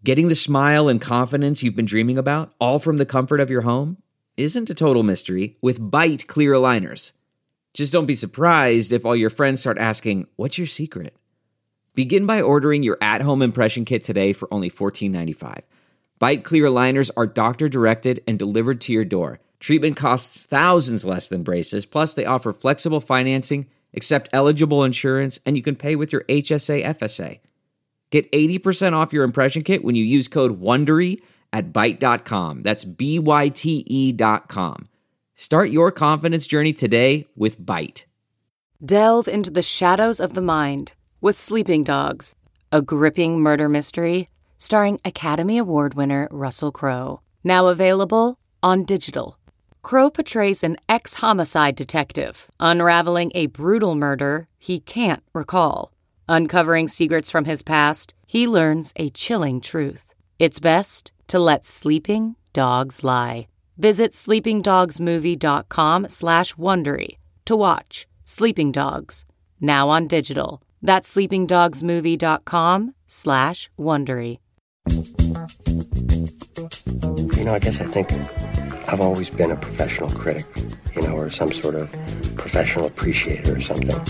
Getting the smile and confidence you've been dreaming about, all from the comfort of your home, isn't a total mystery with Byte clear aligners. Just don't be surprised if all your friends start asking, "What's your secret?" Begin by ordering your at-home impression kit today for only $14.95. Byte clear aligners are doctor-directed and delivered to your door. Treatment costs thousands less than braces, plus they offer flexible financing, accept eligible insurance, and you can pay with your HSA FSA. Get 80% off your impression kit when you use code WONDERY at Byte.com. That's BYTE.com. Start your confidence journey today with Byte. Delve into the shadows of the mind with Sleeping Dogs, a gripping murder mystery starring Academy Award winner Russell Crowe. Now available on digital. Crowe portrays an ex-homicide detective unraveling a brutal murder he can't recall. Uncovering secrets from his past, he learns a chilling truth. It's best to let sleeping dogs lie. Visit sleepingdogsmovie.com/Wondery to watch Sleeping Dogs, now on digital. That's sleepingdogsmovie.com/Wondery. I guess I think I've always been a professional critic, or some sort of professional appreciator or something.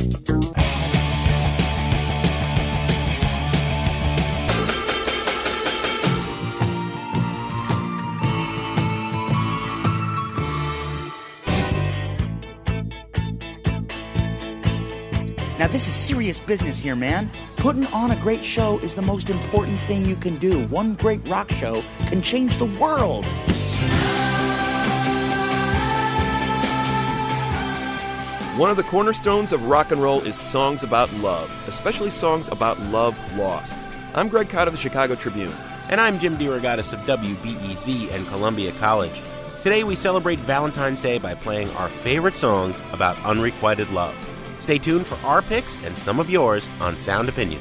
Now, this is serious business here, man. Putting on a great show is the most important thing you can do. One great rock show can change the world. One of the cornerstones of rock and roll is songs about love, especially songs about love lost. I'm Greg Cott of the Chicago Tribune. And I'm Jim DeRogatis of WBEZ and Columbia College. Today we celebrate Valentine's Day by playing our favorite songs about unrequited love. Stay tuned for our picks and some of yours on Sound Opinions.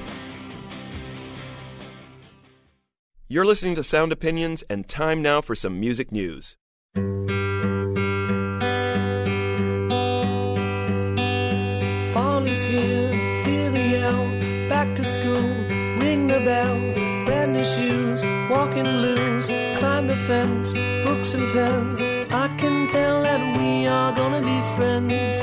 You're listening to Sound Opinions, and time now for some music news. Fall is here, hear the yell, back to school, ring the bell, brand new shoes, walking blues, climb the fence, books and pens, I can tell that we are gonna be friends.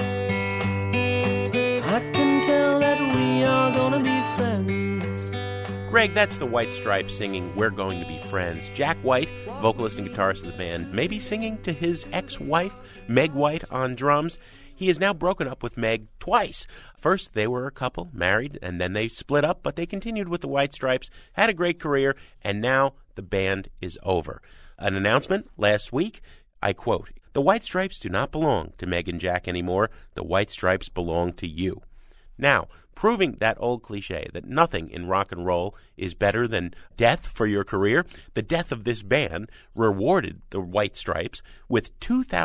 I can tell that we are gonna be friends. Greg, that's the White Stripes singing We're Going to Be Friends. Jack White, vocalist and guitarist of the band, may be singing to his ex-wife, Meg White, on drums. He has now broken up with Meg twice. First, they were a couple, married, and then they split up, but they continued with the White Stripes, had a great career, and now the band is over. An announcement last week, I quote, "The White Stripes do not belong to Meg and Jack anymore. The White Stripes belong to you." Now, proving that old cliche that nothing in rock and roll is better than death for your career, the death of this band rewarded the White Stripes with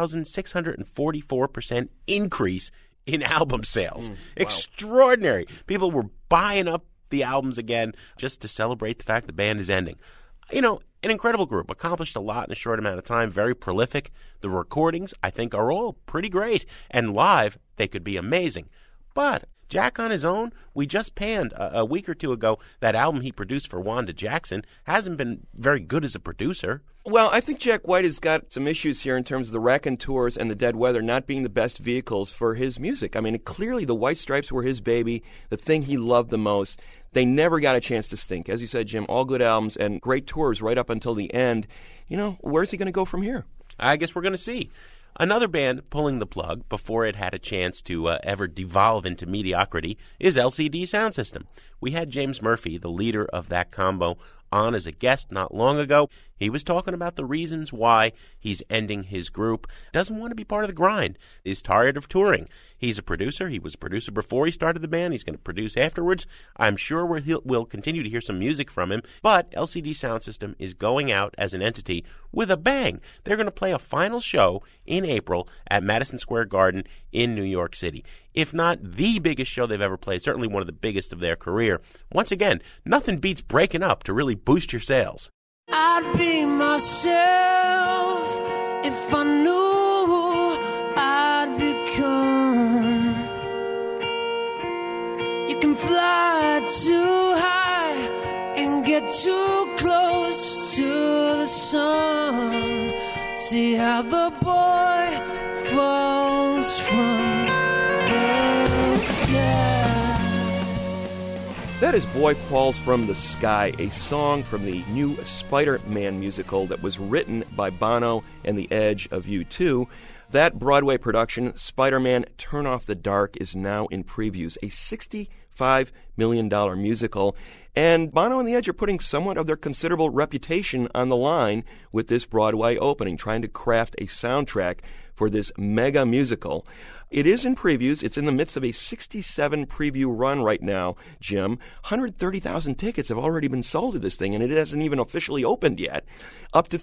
2,644% increase in album sales. Wow. Extraordinary. People were buying up the albums again just to celebrate the fact the band is ending. An incredible group, accomplished a lot in a short amount of time, very prolific. The recordings, I think, are all pretty great. And live, they could be amazing. But Jack on his own, we just panned a week or two ago that album he produced for Wanda Jackson. Hasn't been very good as a producer. Well, I think Jack White has got some issues here in terms of the Raconteurs and the Dead Weather not being the best vehicles for his music. I mean, clearly the White Stripes were his baby, the thing he loved the most. They never got a chance to stink. As you said, Jim, all good albums and great tours right up until the end. Where's he going to go from here? I guess we're going to see. Another band pulling the plug before it had a chance to ever devolve into mediocrity is LCD Soundsystem. We had James Murphy, the leader of that combo, on as a guest not long ago. He was talking about the reasons why he's ending his group. Doesn't want to be part of the grind. Is tired of touring. He's a producer. He was a producer before he started the band. He's going to produce afterwards. I'm sure we'll continue to hear some music from him. But LCD Soundsystem is going out as an entity with a bang. They're going to play a final show in April at Madison Square Garden in New York City. If not the biggest show they've ever played, certainly one of the biggest of their career. Once again, nothing beats breaking up to really boost your sales. I'd be myself if I knew I'd become. You can fly too high and get too close See how the boy falls from the sky. That is Boy Falls from the Sky, a song from the new Spider-Man musical that was written by Bono and The Edge of U2. That Broadway production, Spider-Man Turn Off the Dark, is now in previews, a $65 million musical. And Bono and The Edge are putting somewhat of their considerable reputation on the line with this Broadway opening, trying to craft a soundtrack for this mega musical. It is in previews. It's in the midst of a 67 preview run right now, Jim. 130,000 tickets have already been sold to this thing, and it hasn't even officially opened yet. Up to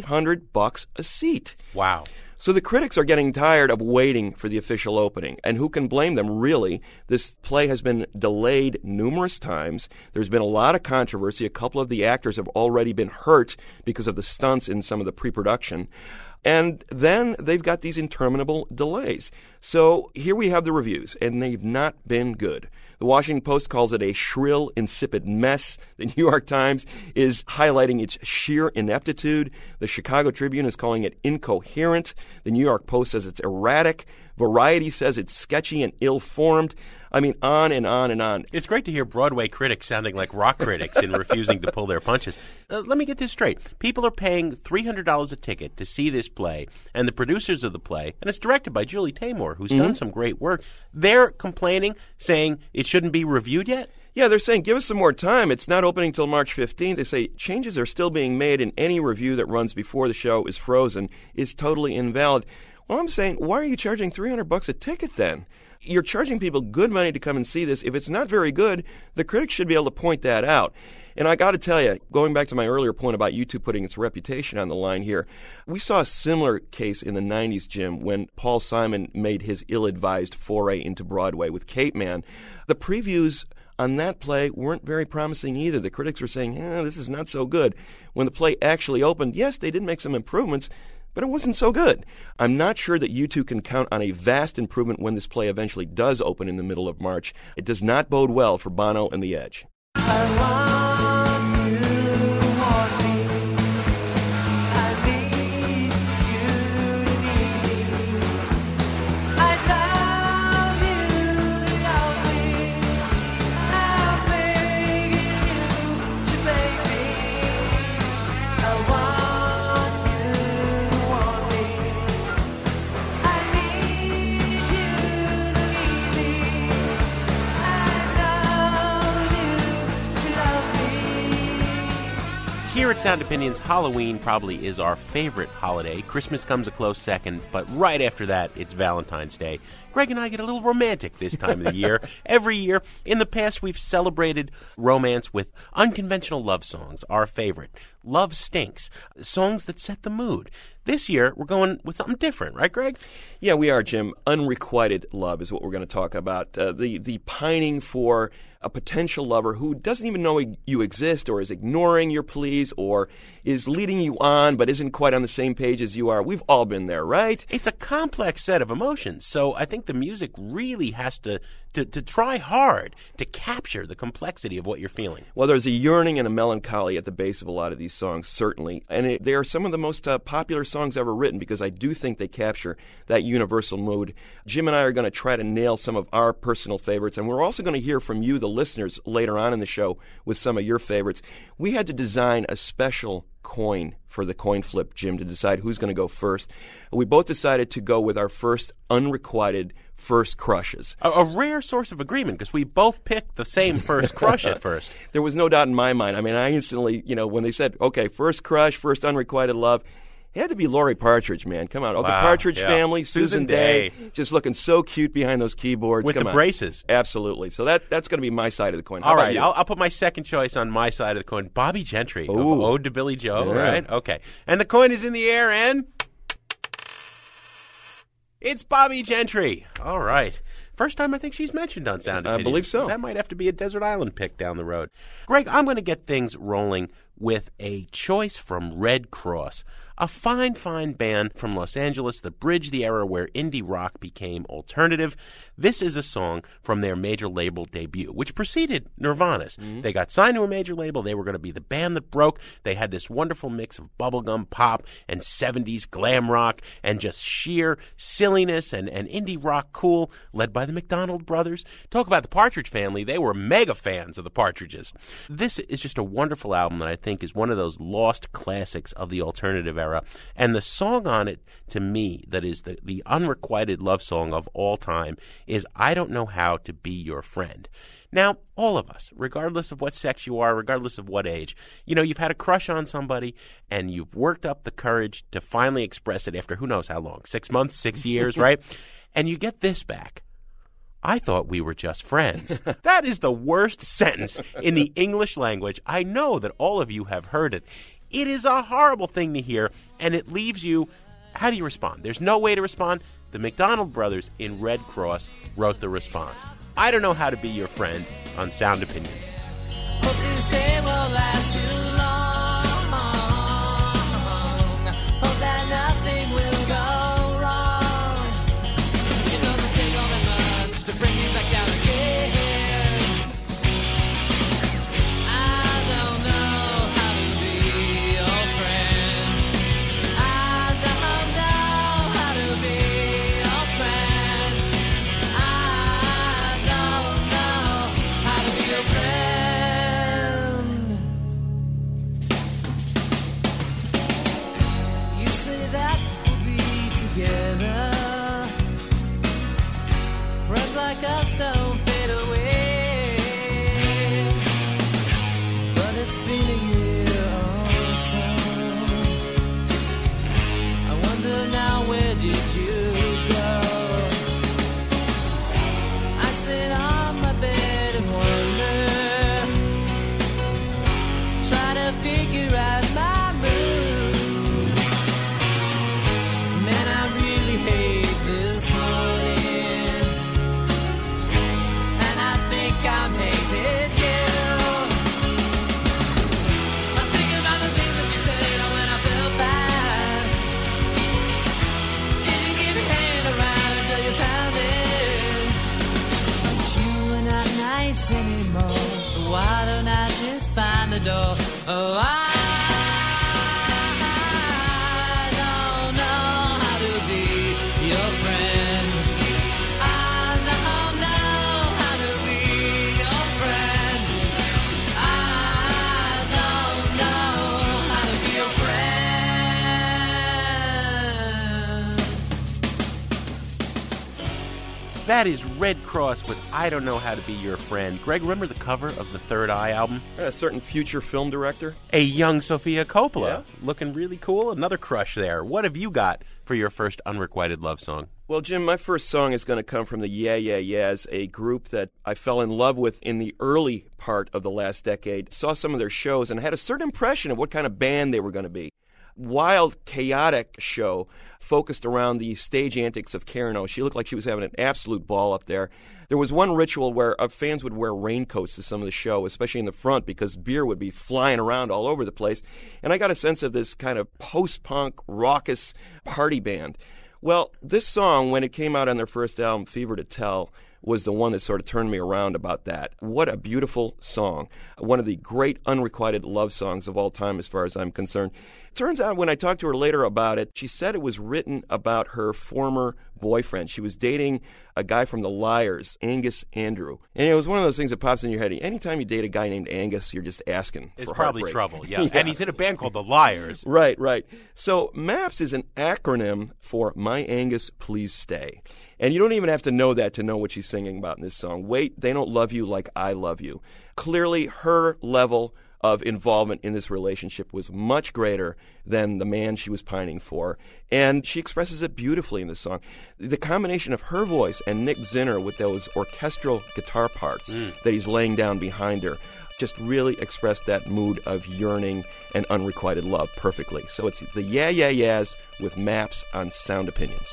$300 a seat. Wow. So the critics are getting tired of waiting for the official opening, and who can blame them, really? This play has been delayed numerous times. There's been a lot of controversy. A couple of the actors have already been hurt because of the stunts in some of the pre-production. And then they've got these interminable delays. So here we have the reviews, and they've not been good. The Washington Post calls it a shrill, insipid mess. The New York Times is highlighting its sheer ineptitude. The Chicago Tribune is calling it incoherent. The New York Post says it's erratic. Variety says it's sketchy and ill-formed. I mean, on and on and on. It's great to hear Broadway critics sounding like rock critics and refusing to pull their punches. Let me get this straight. People are paying $300 a ticket to see this play, and the producers of the play, and it's directed by Julie Taymor, who's done some great work, they're complaining, saying it shouldn't be reviewed yet? Yeah, they're saying, give us some more time. It's not opening until March 15th. They say changes are still being made, and any review that runs before the show is frozen is totally invalid. Well, I'm saying, why are you charging $300 a ticket then? You're charging people good money to come and see this. If it's not very good, the critics should be able to point that out. And I got to tell you, going back to my earlier point about U2 putting its reputation on the line here, we saw a similar case in the 90s, Jim, when Paul Simon made his ill-advised foray into Broadway with Cape Man. The previews on that play weren't very promising either. The critics were saying, this is not so good. When the play actually opened, yes, they did make some improvements, but it wasn't so good. I'm not sure that U2 can count on a vast improvement when this play eventually does open in the middle of March. It does not bode well for Bono and The Edge. Here at Sound Opinions, Halloween probably is our favorite holiday. Christmas comes a close second, but right after that, it's Valentine's Day. Greg and I get a little romantic this time of the year. Every year, in the past, we've celebrated romance with unconventional love songs, our favorite. Love Stinks, songs that set the mood. This year, we're going with something different, right, Greg? Yeah, we are, Jim. Unrequited love is what we're going to talk about. The pining for a potential lover who doesn't even know you exist, or is ignoring your pleas, or is leading you on but isn't quite on the same page as you are. We've all been there, right? It's a complex set of emotions, so I think the music really has to try hard to capture the complexity of what you're feeling. Well, there's a yearning and a melancholy at the base of a lot of these songs, certainly. And they are some of the most popular songs ever written, because I do think they capture that universal mood. Jim and I are going to try to nail some of our personal favorites, and we're also going to hear from you, the listeners, later on in the show with some of your favorites. We had to design a special coin for the coin flip, Jim, to decide who's going to go first. We both decided to go with our first unrequited first crushes. A rare source of agreement, because we both picked the same first crush at first. There was no doubt in my mind. I mean, I instantly, when they said, okay, first crush, first unrequited love, it had to be Lori Partridge, man. Come on. Oh, wow, the Partridge Family, Susan Day, just looking so cute behind those keyboards. With the braces. Absolutely. So that's going to be my side of the coin. All right, I'll put my second choice on my side of the coin. Bobby Gentry of Ode to Billy Joe, right? Okay. And the coin is in the air, and it's Bobby Gentry. All right. First time I think she's mentioned on Sound Opinions. I believe so. That might have to be a Desert Island pick down the road. Greg, I'm going to get things rolling with a choice from Red Cross, a fine, fine band from Los Angeles that bridged the era where indie rock became alternative. This is a song from their major label debut, which preceded Nirvana's. They got signed to a major label. They were going to be the band that broke. They had this wonderful mix of bubblegum pop and 70s glam rock and just sheer silliness and indie rock cool, led by the McDonald brothers. Talk about the Partridge Family. They were mega fans of the Partridges. This is just a wonderful album that I think is one of those lost classics of the alternative era. And the song on it, to me, that is the unrequited love song of all time, is I Don't Know How to Be Your Friend. Now, all of us, regardless of what sex you are, regardless of what age, you've had a crush on somebody and you've worked up the courage to finally express it after who knows how long, 6 months, 6 years, right? And you get this back. I thought we were just friends. That is the worst sentence in the English language. I know that all of you have heard it. It is a horrible thing to hear, and it leaves you, how do you respond? There's no way to respond. The McDonald brothers in Red Cross wrote the response. I Don't Know How to Be Your Friend on Sound Opinions. Hope this day won't last too long. Hope that nothing will go wrong. It doesn't take all that much to bring me back down again. I don't know how to be your friend. I don't know how to be your friend. I don't know how to be your friend. You say that we'll be together. Friends like us don't fade away. But it's been a year or so. I wonder now, where did you go? I sit on my bed and wonder, try to figure out my mood. Man, I really hate this morning, and I think I'm hating you. I'm thinking about the things that you said when I felt bad. Didn't give your hand around until you found it. But you are not nice anymore. Why don't I just find the door? Oh, I don't know how to be your friend. I don't know how to be your friend. I don't know how to be your friend. That is Red Cross with I Don't Know How to Be Your Friend. Greg, remember the cover of the Third Eye album? A certain future film director. A young Sofia Coppola. Yeah. Looking really cool. Another crush there. What have you got for your first unrequited love song? Well, Jim, my first song is going to come from the Yeah Yeah Yeahs, a group that I fell in love with in the early part of the last decade. Saw some of their shows and had a certain impression of what kind of band they were going to be. Wild, chaotic show focused around the stage antics of Karen O. She looked like she was having an absolute ball up there. There was one ritual where fans would wear raincoats to some of the show, especially in the front, because beer would be flying around all over the place. And I got a sense of this kind of post-punk, raucous party band. Well, this song, when it came out on their first album, Fever to Tell, was the one that sort of turned me around about that. What a beautiful song. One of the great unrequited love songs of all time as far as I'm concerned. Turns out when I talked to her later about it, she said it was written about her former boyfriend. She was dating a guy from The Liars, Angus Andrew. And it was one of those things that pops in your head. Anytime you date a guy named Angus, you're just asking It's for probably heartbreak. trouble, yeah. And he's in a band called The Liars. Right, right. So MAPS is an acronym for My Angus, Please Stay. And you don't even have to know that to know what she's singing about in this song. Wait, they don't love you like I love you. Clearly, her level of involvement in this relationship was much greater than the man she was pining for. And she expresses it beautifully in this song. The combination of her voice and Nick Zinner with those orchestral guitar parts that he's laying down behind her just really expressed that mood of yearning and unrequited love perfectly. So it's the Yeah Yeah Yeahs with MAPS on Sound Opinions.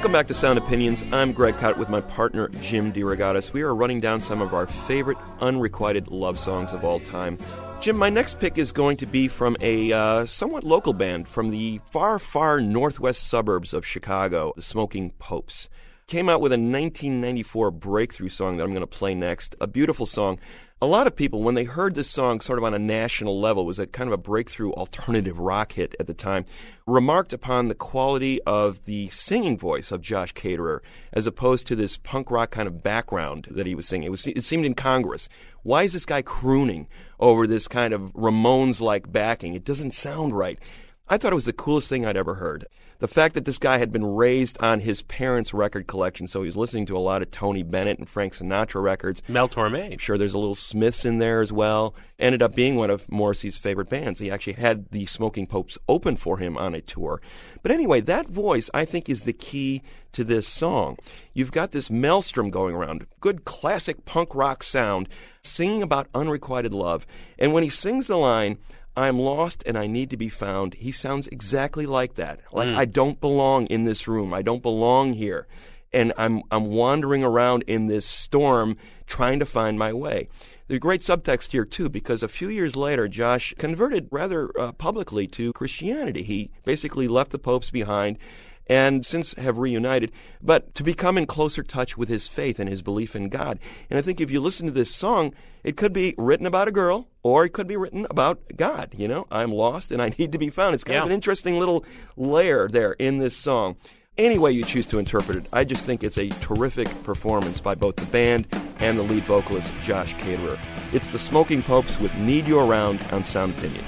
Welcome back to Sound Opinions. I'm Greg Kot with my partner, Jim DeRogatis. We are running down some of our favorite unrequited love songs of all time. Jim, my next pick is going to be from a somewhat local band from the far, far northwest suburbs of Chicago, the Smoking Popes. Came out with a 1994 breakthrough song that I'm going to play next, a beautiful song. A lot of people, when they heard this song sort of on a national level, it was a kind of a breakthrough alternative rock hit at the time, remarked upon the quality of the singing voice of Josh Caterer as opposed to this punk rock kind of background that he was singing. It seemed incongruous. Why is this guy crooning over this kind of Ramones-like backing? It doesn't sound right. I thought it was the coolest thing I'd ever heard. The fact that this guy had been raised on his parents' record collection, so he was listening to a lot of Tony Bennett and Frank Sinatra records. Mel Torme. I'm sure there's a little Smiths in there as well. Ended up being one of Morrissey's favorite bands. He actually had the Smoking Popes open for him on a tour. But anyway, that voice, I think, is the key to this song. You've got this maelstrom going around, good classic punk rock sound, singing about unrequited love. And when he sings the line, "I'm lost and I need to be found," he sounds exactly like that. Like, I don't belong in this room. I don't belong here. And I'm wandering around in this storm trying to find my way. There's a great subtext here, too, because a few years later, Josh converted rather publicly to Christianity. He basically left the popes behind and since have reunited, but to become in closer touch with his faith and his belief in God. And I think if you listen to this song, it could be written about a girl, or it could be written about God. You know, I'm lost and I need to be found. It's kind of an interesting little layer there in this song. Any way you choose to interpret it, I just think it's a terrific performance by both the band and the lead vocalist, Josh Caterer. It's the Smoking Popes with Need You Around on Sound Opinions.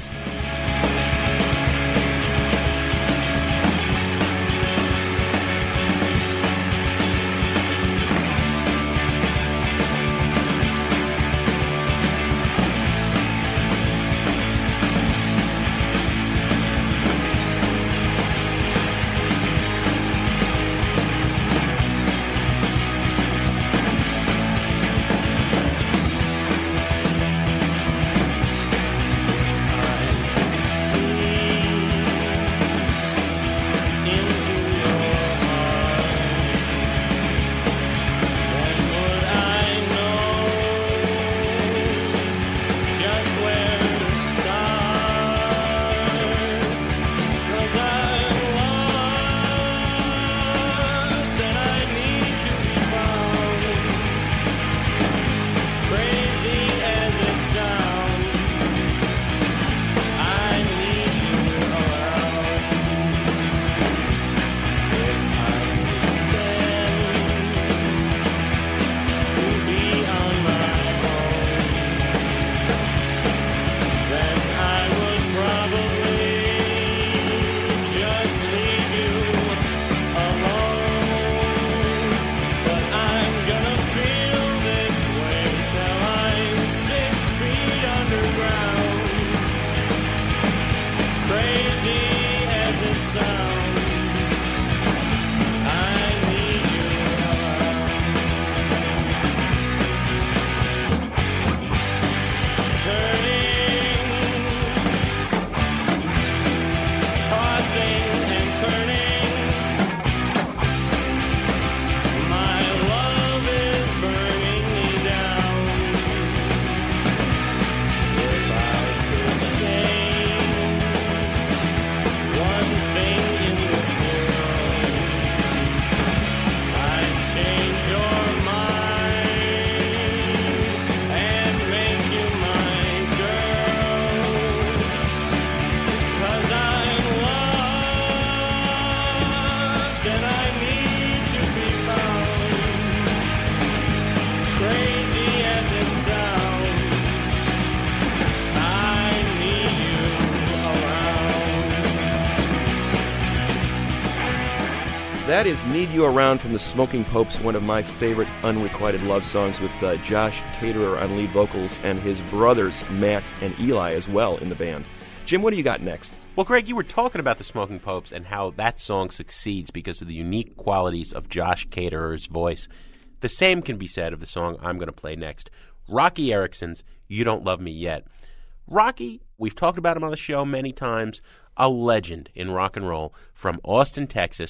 That is Need You Around from the Smoking Popes, one of my favorite unrequited love songs with Josh Caterer on lead vocals and his brothers Matt and Eli as well in the band. Jim, what do you got next? Well, Greg, you were talking about the Smoking Popes and how that song succeeds because of the unique qualities of Josh Caterer's voice. The same can be said of the song I'm going to play next, Rocky Erickson's You Don't Love Me Yet. Rocky, we've talked about him on the show many times, a legend in rock and roll from Austin, Texas.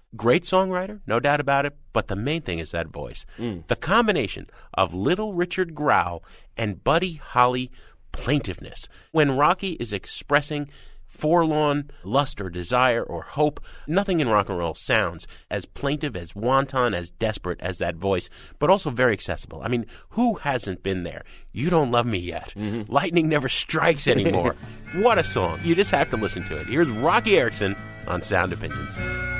Great songwriter, no doubt about it, but the main thing is that voice. The combination of Little Richard growl and Buddy Holly plaintiveness. When Rocky is expressing forlorn lust or desire or hope, nothing in rock and roll sounds as plaintive, as wanton, as desperate as that voice, but also very accessible. I mean, who hasn't been there? You Don't Love Me Yet. Lightning Never Strikes Anymore. What a song. You just have to listen to it. Here's Rocky Erickson on Sound Opinions.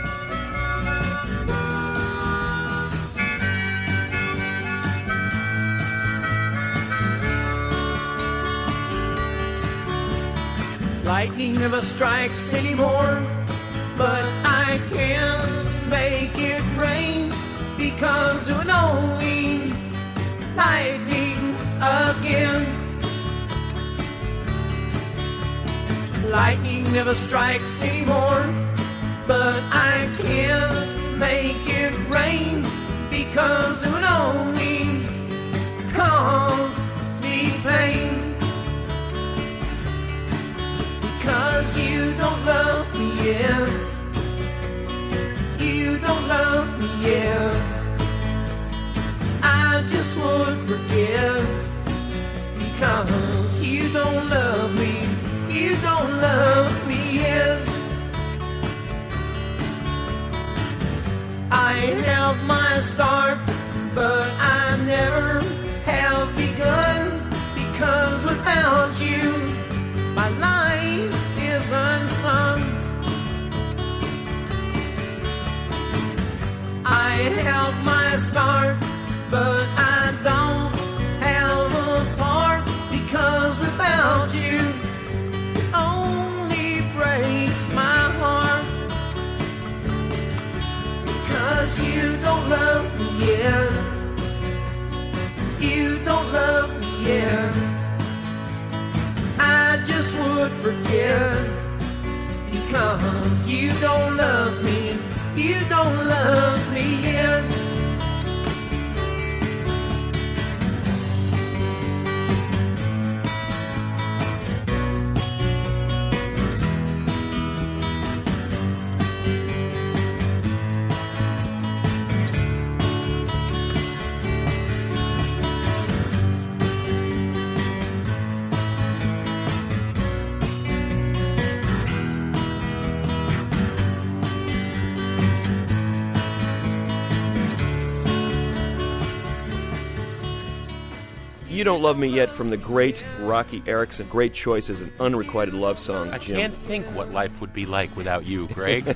Lightning never strikes anymore, but I can't make it rain because it will only lightning again. Lightning never strikes anymore, but I can't make it rain because it will only cause me pain. Because you don't love me, yeah. You don't love me, yeah. I just would forgive. Because you don't love me. You don't love me, yeah. I have my start, but I never have begun. Because without you, my life is unsung. I have my start, but I don't have a part. Because without you, it only breaks my heart. Because you don't love me, yeah. You don't love me, yeah. I just would forget. Because you don't love me. You don't love me yet. You Don't Love Me Yet from the great Rocky Erickson. Great choice as an unrequited love song, I Jim. can't think what life would be like without you, Greg.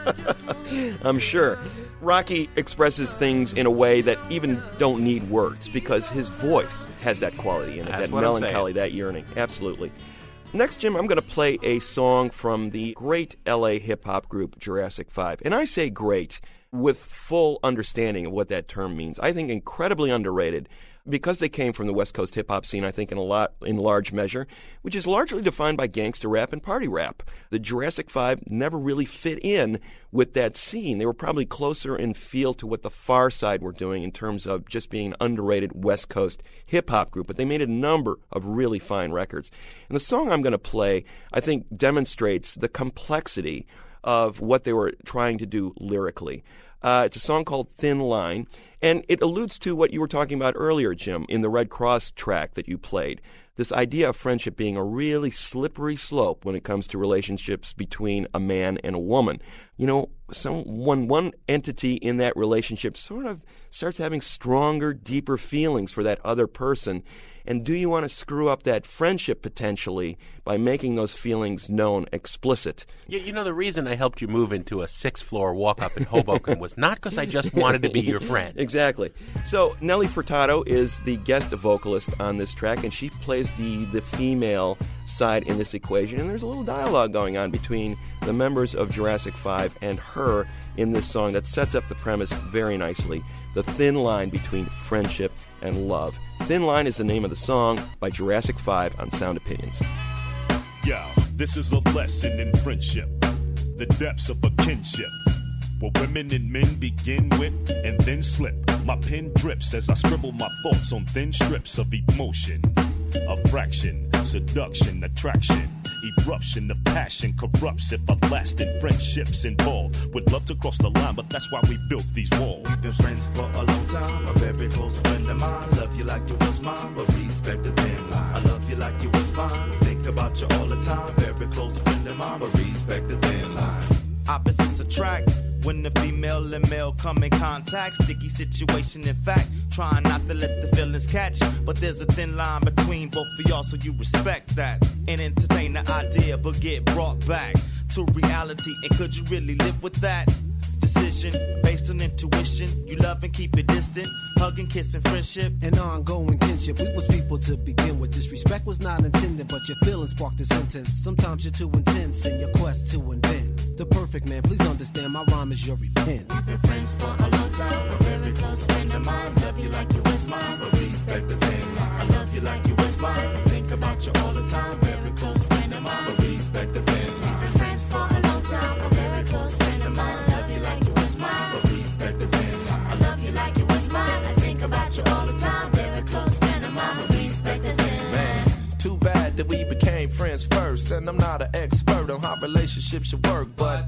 I'm sure. Rocky expresses things in a way that even don't need words because his voice has that quality in it, That's that what melancholy, I'm saying. that yearning. Absolutely. Next, Jim, I'm going to play a song from the great L.A. hip-hop group Jurassic 5. And I say great with full understanding of what that term means. I think incredibly underrated because they came from the West Coast hip-hop scene, I think in large measure, which is largely defined by gangster rap and party rap. The Jurassic 5 never really fit in with that scene. They were probably closer in feel to what the Far Side were doing in terms of just being an underrated West Coast hip-hop group, but they made a number of really fine records. And the song I'm going to play, I think, demonstrates the complexity of what they were trying to do lyrically. It's a song called Thin Line, and it alludes to what you were talking about earlier, Jim, in the Red Cross track that you played. This idea of friendship being a really slippery slope when it comes to relationships between a man and a woman. You know, when one entity in that relationship sort of starts having stronger, deeper feelings for that other person, and do you want to screw up that friendship potentially by making those feelings known, explicit? Yeah, you know, the reason I helped you move into a 6th-floor walk-up in Hoboken was not because I just wanted to be your friend. Exactly. So Nelly Furtado is the guest vocalist on this track, and she plays the female side in this equation. And there's a little dialogue going on between the members of Jurassic 5 and her in this song that sets up the premise very nicely. The thin line between friendship and love. Thin Line is the name of the song by Jurassic 5 on Sound Opinions. Yo, this is a lesson in friendship, the depths of a kinship, where women and men begin with and then slip. My pen drips as I scribble my thoughts on thin strips of emotion, a fraction, seduction, attraction. Eruption of passion corrupts if everlasting friendships involved. Would love to cross the line, but that's why we built these walls. We've been friends for a long time. A very close friend of mine. Love you like you was mine, but respect the thin line. I love you like you was mine. Think about you all the time. Very close friend of mine, but respect the thin line. Opposites attract. When the female and male come in contact, sticky situation in fact, trying not to let the feelings catch, but there's a thin line between both of y'all, so you respect that, and entertain the idea, but get brought back to reality, and could you really live with that? Decision based on intuition, you love and keep it distant, hug and kiss and friendship, and ongoing kinship. We was people to begin with. Disrespect was not intended, but your feelings sparked the sentence. Sometimes you're too intense in your quest to invent the perfect man. Please understand, my rhyme is your repent. We've been friends for a long time, a very close friend of mine. Love you like you was mine, but respect the thin line. I love you like you was mine. I think about you all the time. Very close friend of mine, but respect the thin line. We've been friends for a long time, a very close friend of mine. I love you like you was mine, but respect the thin line. I love you like you was mine. I think about you all the time. Very close friend of mine, but respect the thin line. Too bad that we became friends first, and I'm not an expert on how relationships should work, but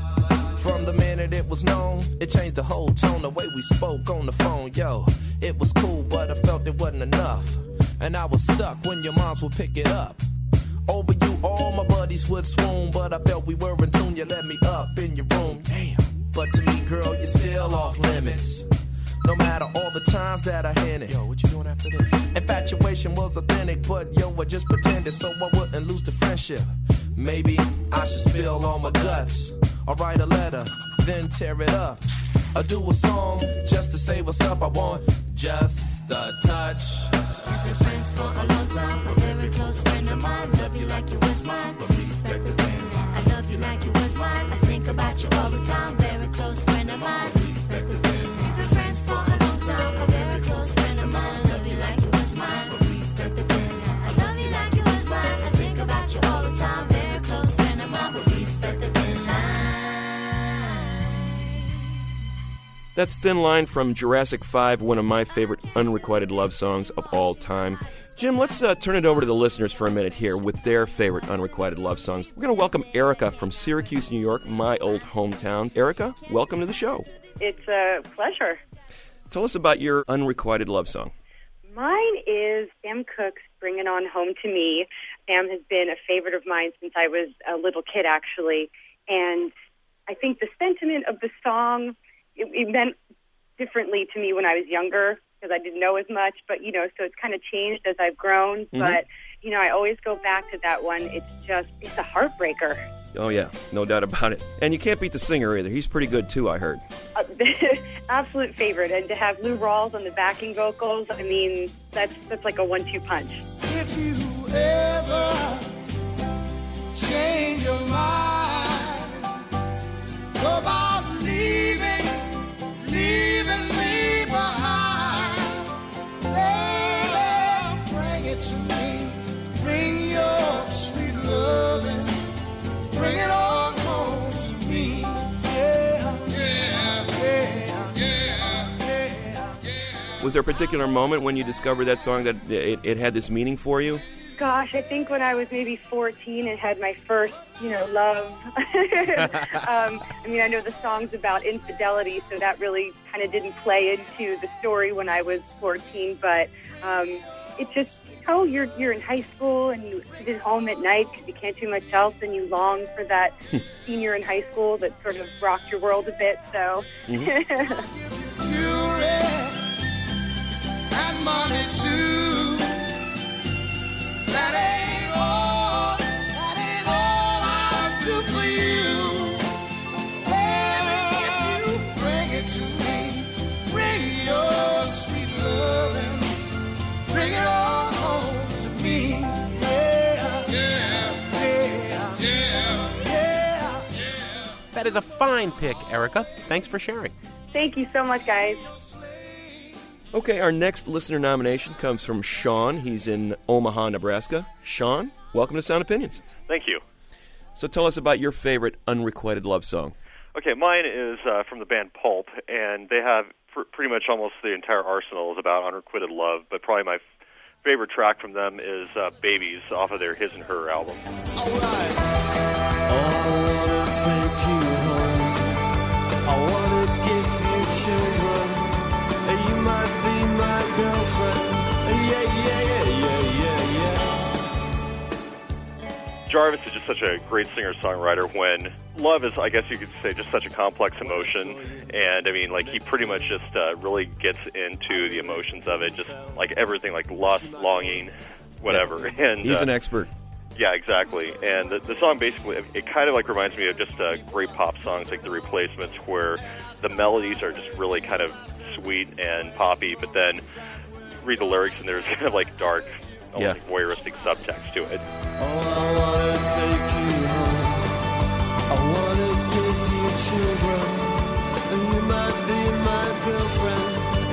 from the minute it was known, it changed the whole tone, the way we spoke on the phone. Yo, it was cool, but I felt it wasn't enough, and I was stuck when your moms would pick it up. Over you, all my buddies would swoon, but I felt we were in tune. You let me up in your room, damn. But to me, girl, you're still off limits. No matter all the times that I hinted. Yo, what you doing after this? Infatuation was authentic, but yo, I just pretended so I wouldn't lose the friendship. Maybe I should spill all my guts, or write a letter, then tear it up. Or do a song just to say what's up. I want just a touch. We've been friends for a long time, a very close friend of mine. Love you like you was mine, but respect the thin line. I love you like you was mine. I think about you all the time. Very close friend of mine, respect the thin line. We've been friends for a long time, a very close friend of mine. I love you like you was mine, but respect the thin line. I love you like you was mine. I think about you all the time. Very close friend of mine, but respect the thin line. That's Thin Line from Jurassic 5, one of my favorite unrequited love songs of all time. Jim, let's turn it over to the listeners for a minute here with their favorite unrequited love songs. We're going to welcome Erica from Syracuse, New York, my old hometown. Erica, welcome to the show. It's a pleasure. Tell us about your unrequited love song. Mine is Sam Cooke's Bring It On Home to Me. Sam has been a favorite of mine since I was a little kid, actually. And I think the sentiment of the song, it meant differently to me when I was younger because I didn't know as much. But, so it's kind of changed as I've grown. Mm-hmm. But, I always go back to that one. It's a heartbreaker. Oh, yeah, no doubt about it. And you can't beat the singer either. He's pretty good, too, I heard. Absolute favorite. And to have Lou Rawls on the backing vocals, I mean, that's like a 1-2 punch. If you ever change your mind about leaving me behind, oh, bring it to me. Bring your sweet loving. Bring it on home to me. Yeah, yeah, yeah, yeah, yeah. Was there a particular moment when you discovered that song that it had this meaning for you? Gosh, I think when I was maybe 14 and had my first, love. I know the song's about infidelity, so that really kind of didn't play into the story when I was 14, but it just, you're in high school and you sit at home at night because you can't do much else and you long for that senior in high school that sort of rocked your world a bit, so. Jewelry and money too. That ain't all I'll do for you. Oh, if you bring it to me, bring your sweet loving, bring it on home to me. Yeah, yeah, yeah, yeah, yeah, yeah. That is a fine pick, Erica. Thanks for sharing. Thank you so much, guys. Okay, our next listener nomination comes from Sean. He's in Omaha, Nebraska. Sean, welcome to Sound Opinions. Thank you. So tell us about your favorite unrequited love song. Okay, mine is from the band Pulp, and they have pretty much almost the entire arsenal is about unrequited love, but probably favorite track from them is Babies off of their His and Her album. I wanna give you children. You might be my girlfriend. Jarvis is just such a great singer-songwriter when love is, I guess you could say, just such a complex emotion. And, I mean, like, he pretty much just really gets into the emotions of it, just like everything, like lust, longing, whatever. Yeah. And he's an expert. Yeah, exactly. And the song basically, it kind of like reminds me of just great pop songs like The Replacements, where the melodies are just really kind of sweet and poppy, but then read the lyrics and there's kind of like dark, almost like voyeuristic subtext to it. Oh, I wanna take you home. I wanna give you children. You might be my girlfriend.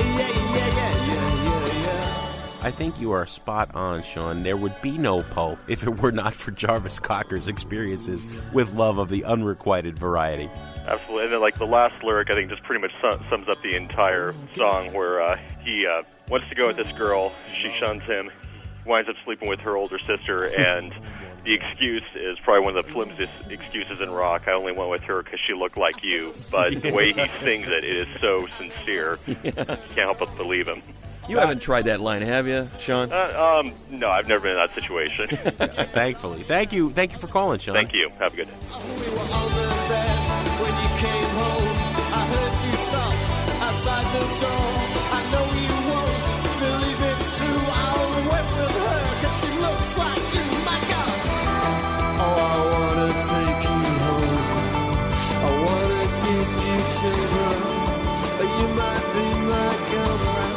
I think you are spot on, Sean. There would be no Pulp if it were not for Jarvis Cocker's experiences with love of the unrequited variety. Absolutely. And then, like, the last lyric, I think, just pretty much sums up the entire song, where he wants to go with this girl. She shuns him, winds up sleeping with her older sister, and the excuse is probably one of the flimsiest excuses in rock. I only went with her because she looked like you. But the way he sings it is so sincere. You can't help but believe him. You haven't tried that line, have you, Sean? No, I've never been in that situation. Thankfully. Thank you for calling, Sean. Thank you. Have a good day. We were on the bed when you came home. I heard you stop outside the door. I know you won't believe it's true. I only went with her 'cause she looks like you. My God. Oh, I wanna take you home. I wanna give you children. You might be my girlfriend.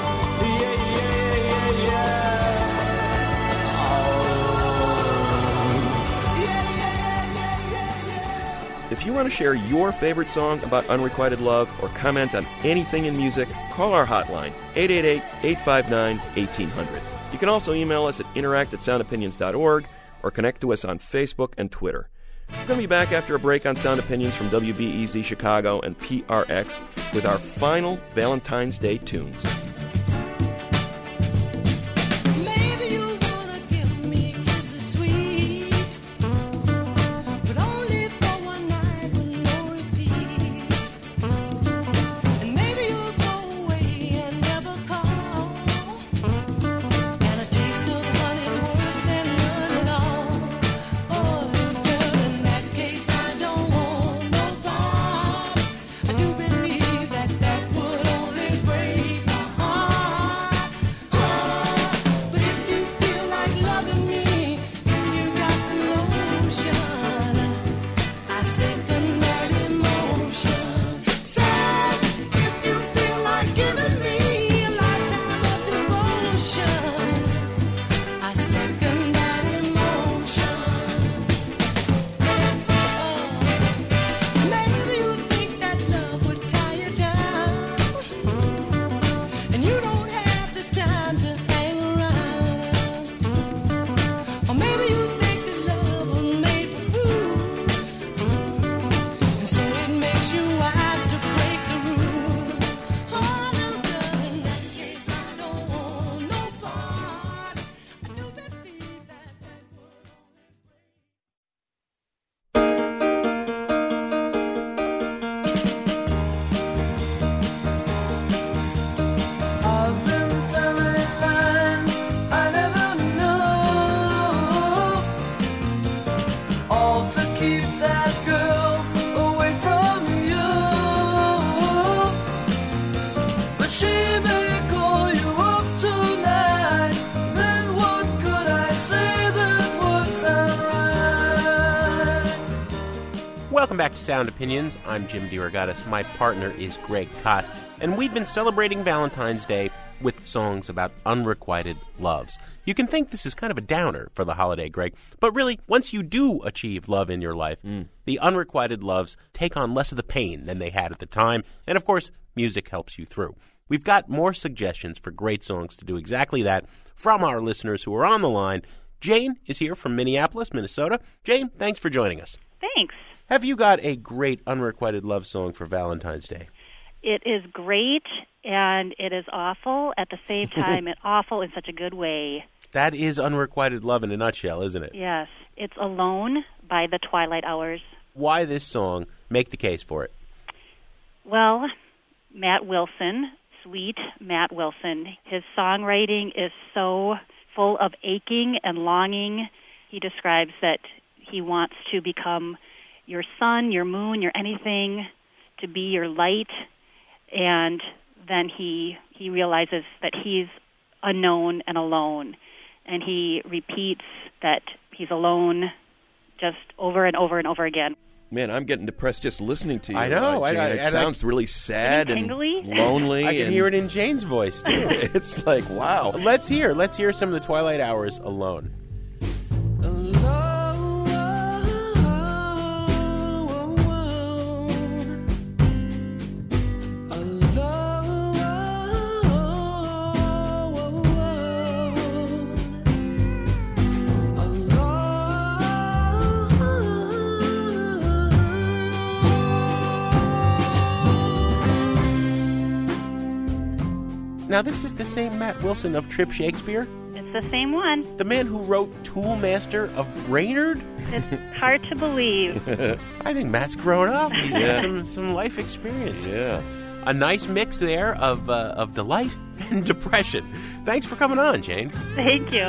If you want to share your favorite song about unrequited love or comment on anything in music, call our hotline, 888-859-1800. You can also email us at interact@soundopinions.org or connect to us on Facebook and Twitter. We're going to be back after a break on Sound Opinions from WBEZ Chicago and PRX with our final Valentine's Day tunes. Welcome back to Sound Opinions. I'm Jim DeRogatis. My partner is Greg Kot, and we've been celebrating Valentine's Day with songs about unrequited loves. You can think this is kind of a downer for the holiday, Greg, but really, once you do achieve love in your life, the unrequited loves take on less of the pain than they had at the time, and of course, music helps you through. We've got more suggestions for great songs to do exactly that from our listeners who are on the line. Jane is here from Minneapolis, Minnesota. Jane, thanks for joining us. Thanks. Have you got a great unrequited love song for Valentine's Day? It is great, and it is awful at the same time, and awful in such a good way. That is Unrequited Love in a nutshell, isn't it? Yes. It's Alone by the Twilight Hours. Why this song? Make the case for it. Well, Matt Wilson, sweet Matt Wilson, his songwriting is so full of aching and longing. He describes that he wants to become your sun, your moon, your anything, to be your light, and then he realizes that he's unknown and alone, and he repeats that he's alone just over and over and over again. Man, I'm getting depressed just listening to you. I know. Jane. It sounds really sad and lonely. I can hear it in Jane's voice, too. It's like, wow. Let's hear some of the Twilight Hours Alone. Now, this is the same Matt Wilson of Trip Shakespeare? It's the same one. The man who wrote Toolmaster of Brainerd? It's hard to believe. I think Matt's grown up. He's got some life experience. Yeah. A nice mix there of delight and depression. Thanks for coming on, Jane. Thank you.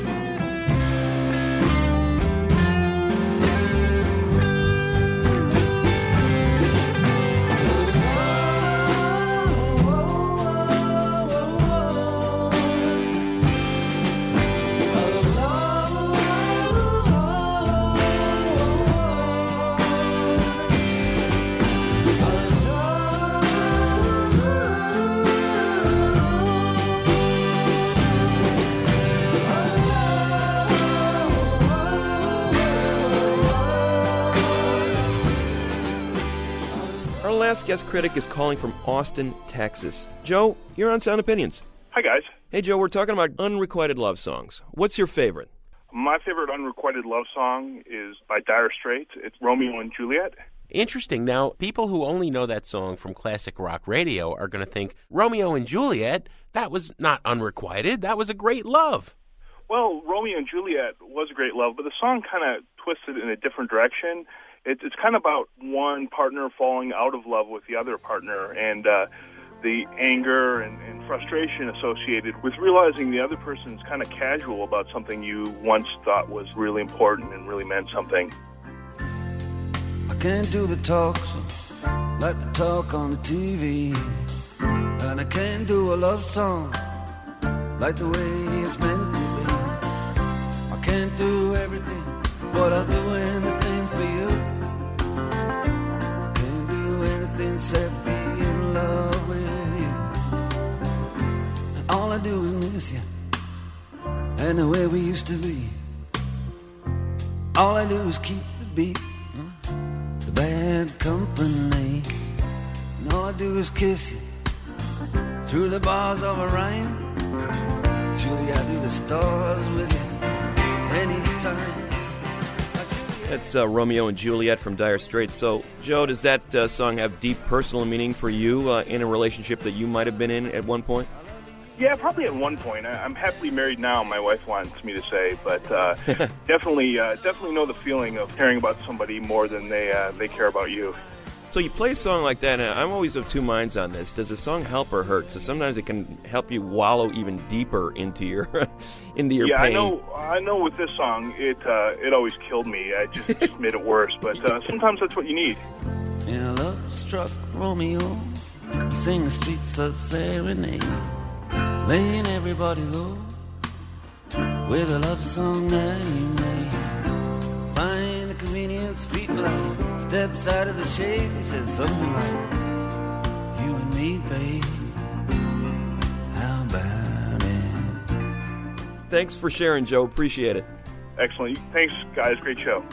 Guest critic is calling from Austin, Texas. Joe, you're on Sound Opinions. Hi, guys. Hey, Joe, we're talking about unrequited love songs. What's your favorite? My favorite unrequited love song is by Dire Straits. It's Romeo and Juliet. Interesting. Now, people who only know that song from classic rock radio are going to think, Romeo and Juliet, that was not unrequited. That was a great love. Well, Romeo and Juliet was a great love, but the song kind of twisted in a different direction. It's kind of about one partner falling out of love with the other partner, and the anger and frustration associated with realizing the other person's kind of casual about something you once thought was really important and really meant something. I can't do the talk like the talk on the TV, and I can't do a love song like the way it's meant to be. I can't do everything, but I'll do anything for you. Except be in love with you. And all I do is miss you, and the way we used to be. All I do is keep the beat, the bad company. And all I do is kiss you through the bars of a rhyme. Julie, I do the stars with you anytime. That's Romeo and Juliet from Dire Straits. So, Joe, does that song have deep personal meaning for you in a relationship that you might have been in at one point? Yeah, probably at one point. I'm happily married now, my wife wants me to say, but definitely know the feeling of caring about somebody more than they care about you. So you play a song like that, and I'm always of two minds on this. Does a song help or hurt? So sometimes it can help you wallow even deeper into your pain. Yeah, I know. With this song, it always killed me. It just made it worse. But sometimes that's what you need. In a love-struck Romeo, you sing the streets of serenade, laying everybody low with a love song that you made. Find a convenient street light, steps out of the shade and says something like, you and me, babe, how about it? Thanks for sharing, Joe. Appreciate it. Excellent. Thanks, guys. Great show.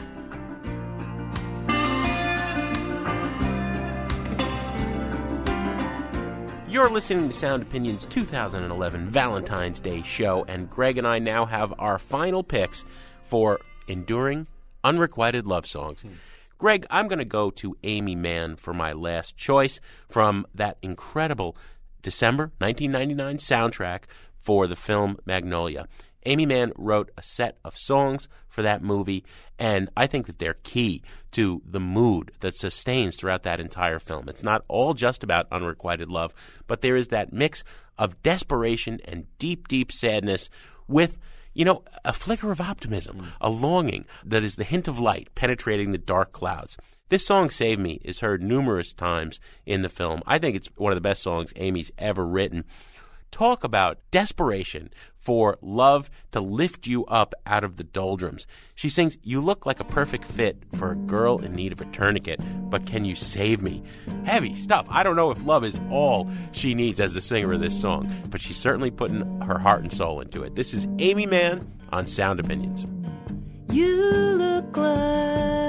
You're listening to Sound Opinions 2011 Valentine's Day show, and Greg and I now have our final picks for enduring unrequited love songs. Greg, I'm going to go to Amy Mann for my last choice from that incredible December 1999 soundtrack for the film Magnolia. Aimee Mann wrote a set of songs for that movie, and I think that they're key to the mood that sustains throughout that entire film. It's not all just about unrequited love, but there is that mix of desperation and deep, deep sadness with, you know, a flicker of optimism, a longing that is the hint of light penetrating the dark clouds. This song, Save Me, is heard numerous times in the film. I think it's one of the best songs Aimee's ever written. Talk about desperation for love to lift you up out of the doldrums. She sings, "You look like a perfect fit for a girl in need of a tourniquet, but can you save me?" Heavy stuff. I don't know if love is all she needs as the singer of this song, but she's certainly putting her heart and soul into it. This is Aimee Mann on Sound Opinions. You look like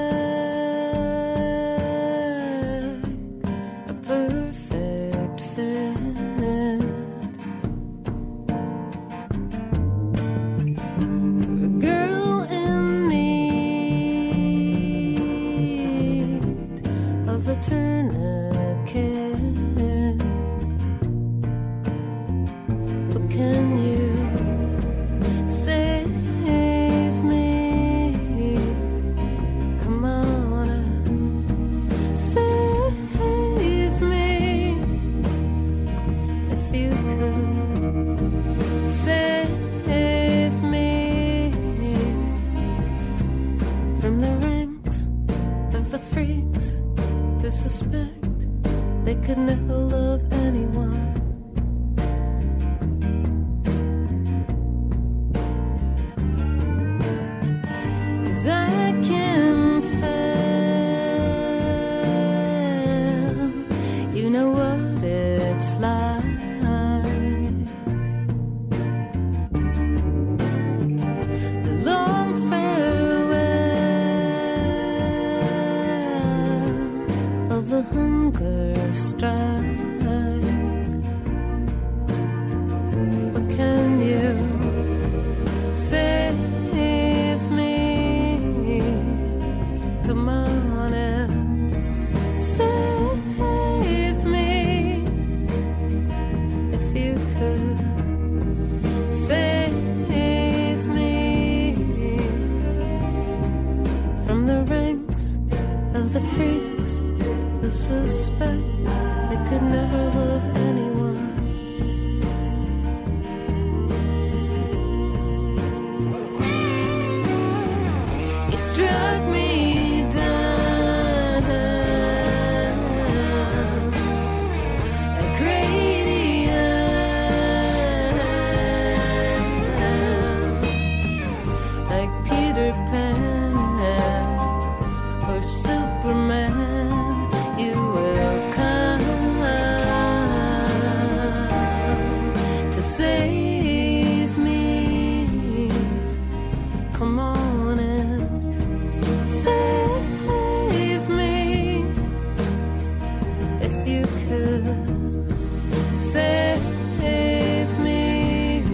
a perfect fit for a girl in need of a tourniquet. But can you save me? Come on and save me. If you could save me from the ranks of the freaks who suspect they could never love anyone. 'Cause I can tell, you know what it's like. The long farewell of the hunger strike. But can you save me? Come on and save me. If you could save me from the ranks of the freaks who suspect they could never love anyone. You struck me down like radium, like Peter Pan or Superman. You will come to save me. Come on and save me. If you could save me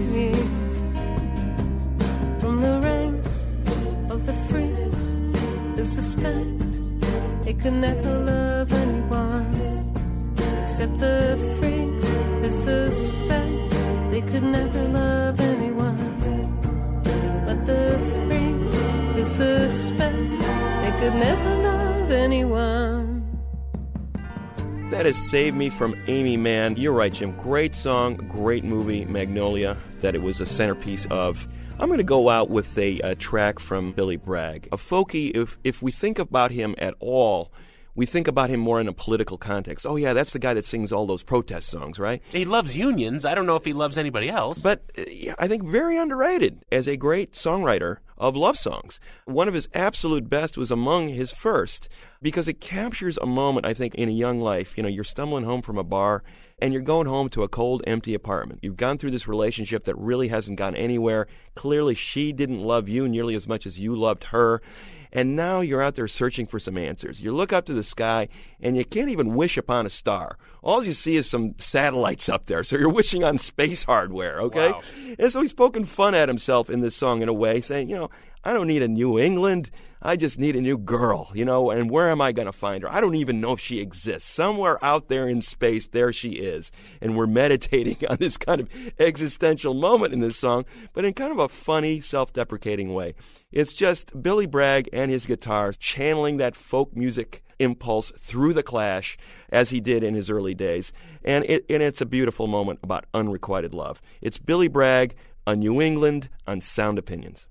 from the ranks of the freaks who suspect they could never love anyone except the freaks who suspect they could never love anyone. But the freaks who suspect they could never love anyone. That is Save Me from Aimee Mann. You're right, Jim. Great song, great movie, Magnolia, that it was a centerpiece of. I'm going to go out with a track from Billy Bragg. A folkie, if we think about him at all, we think about him more in a political context. Oh, yeah, that's the guy that sings all those protest songs, right? He loves unions. I don't know if he loves anybody else. But yeah, I think very underrated as a great songwriter of love songs. One of his absolute best was among his first because it captures a moment, I think, in a young life. You know, you're stumbling home from a bar and you're going home to a cold, empty apartment. You've gone through this relationship that really hasn't gone anywhere. Clearly, she didn't love you nearly as much as you loved her. And now you're out there searching for some answers. You look up to the sky, and you can't even wish upon a star. All you see is some satellites up there, so you're wishing on space hardware, okay? Wow. And so he's poking fun at himself in this song in a way, saying, you know, I don't need a New England. I just need a new girl, and where am I going to find her? I don't even know if she exists. Somewhere out there in space, there she is. And we're meditating on this kind of existential moment in this song, but in kind of a funny, self-deprecating way. It's just Billy Bragg and his guitar channeling that folk music impulse through the Clash as he did in his early days. And it's a beautiful moment about unrequited love. It's Billy Bragg on New England on Sound Opinions.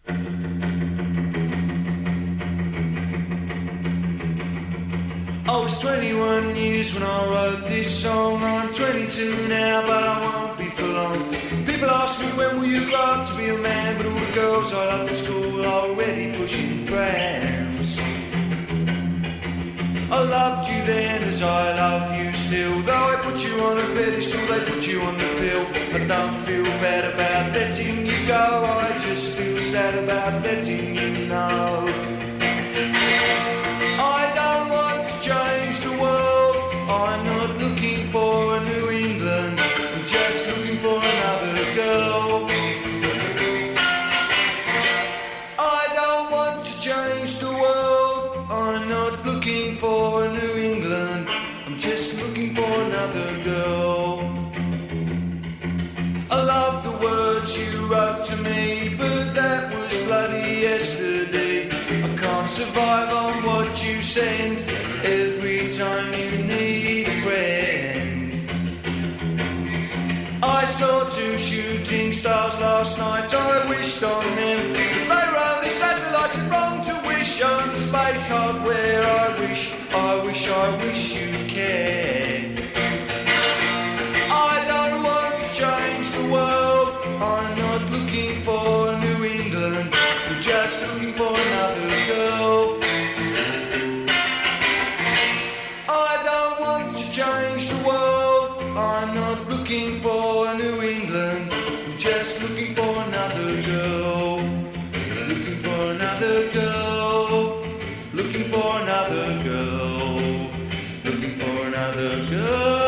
I was 21 years when I wrote this song. I'm 22 now, but I won't be for long. People ask me when will you grow up to be a man, but all the girls I loved at school are already pushing prams. I loved you then as I love you still. Though I put you on a pedestal, they put you on the pill. I don't feel bad about letting you go, I just feel sad about letting you know. I don't want to change the world, I'm not looking for a New England, I'm just looking for another girl. I don't want to change the world, I'm not looking for a New England, I'm just looking for another girl. I love the words you wrote to me, but that was bloody yesterday. I can't survive on what you send every time you need a friend. I saw 2 shooting stars last night, I wished on them, but they were only satellites. It's wrong to wish on space hardware. I wish you'd care. I don't want to change the world, I'm not looking for New England, I'm just looking for another girl. I don't want to change the world, I'm not looking for New England, I'm just looking for another girl. Looking for another girl, looking for another girl, looking for another girl.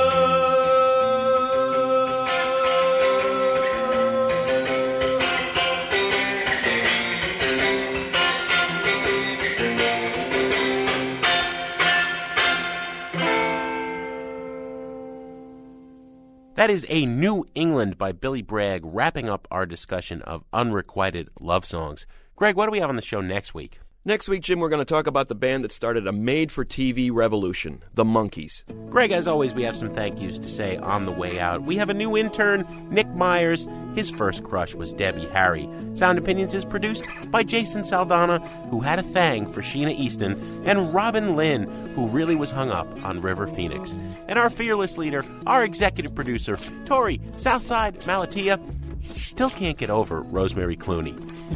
That is A New England by Billy Bragg, wrapping up our discussion of unrequited love songs. Greg, what do we have on the show next week? Next week, Jim, we're going to talk about the band that started a made-for-TV revolution, the Monkees. Greg, as always, we have some thank yous to say on the way out. We have a new intern, Nick Myers. His first crush was Debbie Harry. Sound Opinions is produced by Jason Saldana, who had a thang for Sheena Easton, and Robin Lynn, who really was hung up on River Phoenix. And our fearless leader, our executive producer, Tori Southside Malatia, he still can't get over Rosemary Clooney.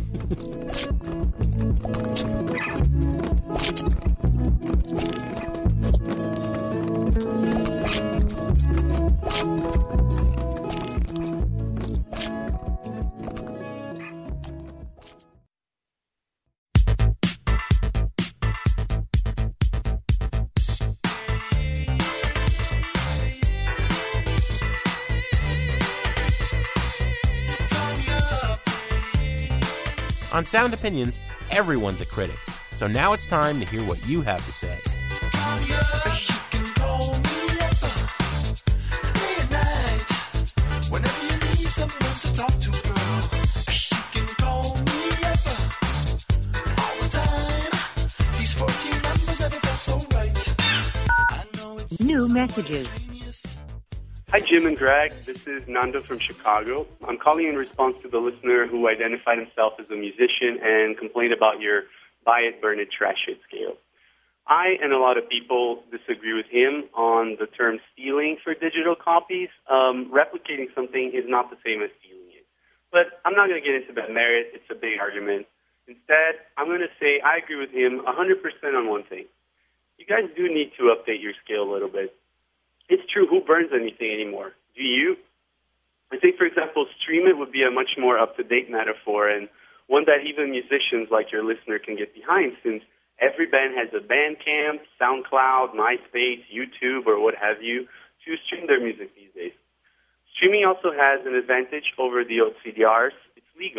On Sound Opinions, everyone's a critic. So now it's time to hear what you have to say. New messages. Hi, Jim and Greg. This is Nando from Chicago. I'm calling in response to the listener who identified himself as a musician and complained about your buy it, burn it, trash it scale. I and a lot of people disagree with him on the term stealing for digital copies. Replicating something is not the same as stealing it. But I'm not going to get into that merit. It's a big argument. Instead, I'm going to say I agree with him 100% on one thing. You guys do need to update your scale a little bit. It's true, who burns anything anymore? Do you? I think, for example, stream it would be a much more up-to-date metaphor, and one that even musicians like your listener can get behind, since every band has a Bandcamp, SoundCloud, MySpace, YouTube, or what have you, to stream their music these days. Streaming also has an advantage over the old CDRs. It's legal.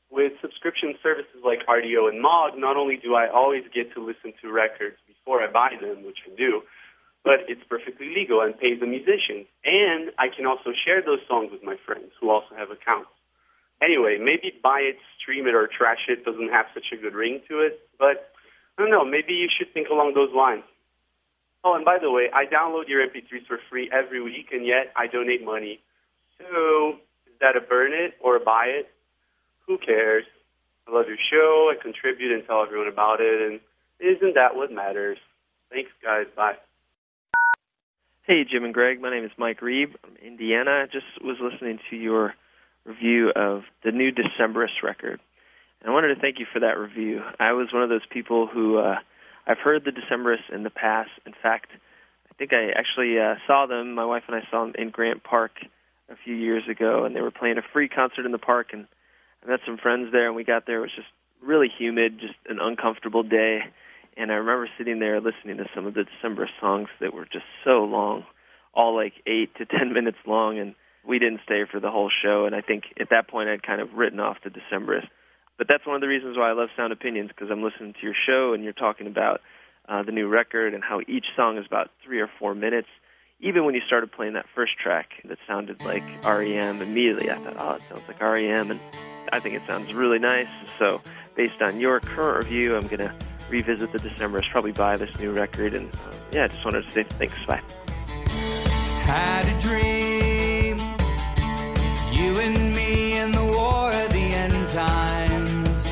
With subscription services like RDO and Mog, not only do I always get to listen to records before I buy them, which I do, but it's perfectly legal and pays the musicians. And I can also share those songs with my friends who also have accounts. Anyway, maybe buy it, stream it, or trash it doesn't have such a good ring to it, but I don't know, maybe you should think along those lines. Oh, and by the way, I download your MP3s for free every week, and yet I donate money. So, is that a burn it or a buy it? Who cares? I love your show, I contribute and tell everyone about it, and isn't that what matters? Thanks, guys. Bye. Hey, Jim and Greg. My name is Mike Reeb. I'm in Indiana. I just was listening to your review of the new Decemberist record, and I wanted to thank you for that review. I was one of those people who I've heard the Decemberists in the past. In fact, I think I actually saw them. My wife and I saw them in Grant Park a few years ago, and they were playing a free concert in the park, and I met some friends there, and we got there. It was just really humid, just an uncomfortable day. And I remember sitting there listening to some of the Decemberist songs that were just so long, all like 8 to 10 minutes long, and we didn't stay for the whole show. And I think at that point I'd kind of written off the Decemberists. But that's one of the reasons why I love Sound Opinions, because I'm listening to your show and you're talking about the new record and how each song is about 3 or 4 minutes. Even when you started playing that first track that sounded like R.E.M., immediately I thought, oh, it sounds like R.E.M., and I think it sounds really nice. So based on your current review, I'm going to revisit the Decemberists, probably buy this new record, and I just wanted to say thanks. Bye. Had a dream, you and me in the war of the end times.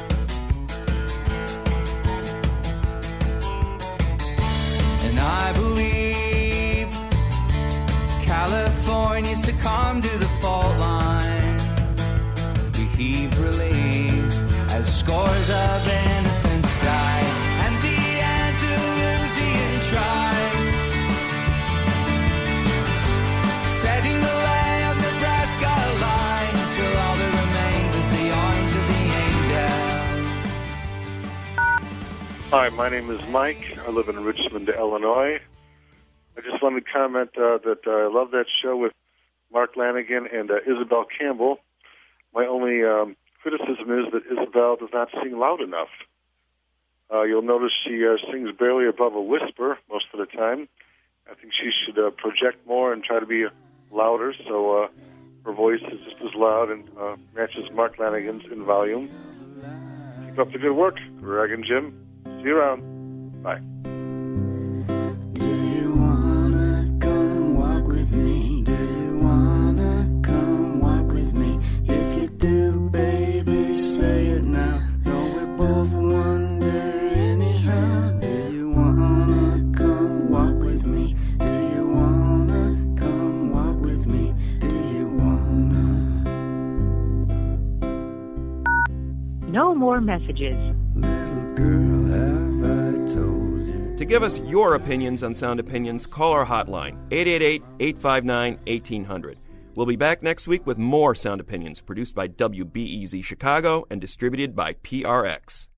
And I believe California succumbed to the fault line. We heaved relief as scores of innocents died, and the Andalusian tribes setting the lay of Nebraska alight till all that remains is the arms of the angel. Hi, my name is Mike. I live in Richmond, Illinois. I just wanted to comment that I love that show with Mark Lanigan and Isabel Campbell. My only criticism is that Isabel does not sing loud enough. You'll notice she sings barely above a whisper most of the time. I think she should project more and try to be louder so her voice is just as loud and matches Mark Lanigan's in volume. Keep up the good work, Greg and Jim. See you around. Bye. Do you wanna come walk with me? Do you wanna come walk with me? If you do, baby, say it now. Don't we both wonder anyhow? Do you wanna come walk with me? Do you wanna come walk with me? Do you wanna? No more messages. Little girl, have I told you? To give us your opinions on Sound Opinions, call our hotline, 888-859-1800. We'll be back next week with more Sound Opinions, produced by WBEZ Chicago and distributed by PRX.